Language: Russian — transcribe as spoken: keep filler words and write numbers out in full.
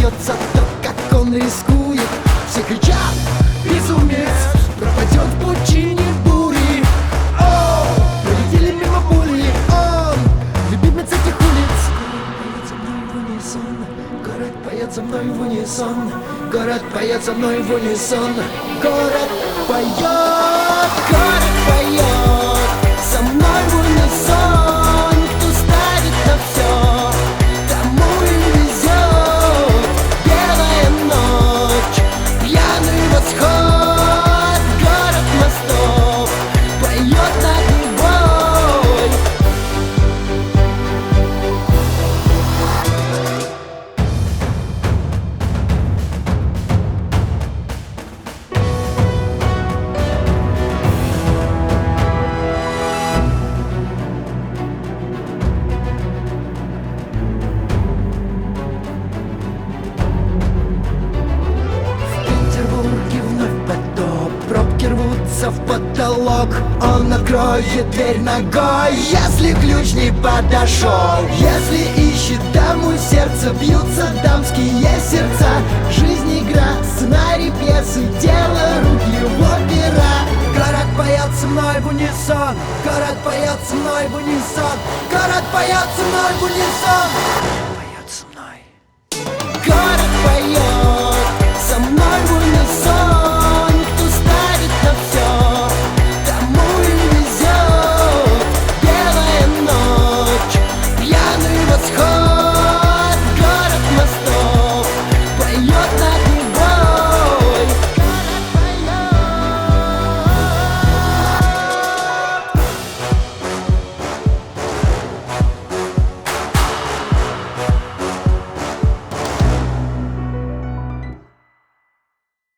смеется то, как он рискует. Все кричат: безумец, пропадет в пучине бури. О, пролетели мимо пули, он любимец этих улиц. Город поет со мной в унисон, город поет со мной в унисон, город поет, город поет со мной в унисон. Кто ставит на все, тому и везет. Белая ночь, пьяный восход, город мостов поет над небой. Пробки рвутся в потолок, он откроет дверь ногой, если ключ не подошел. Если ищет даму сердце, бьются дамские сердца. Жизнь игра, сценарий пьесы, дело рук его пера. Город поет со мной в унисон, город поет со мной в унисон, город поет со мной в унисон. Поет со мной. Город поет.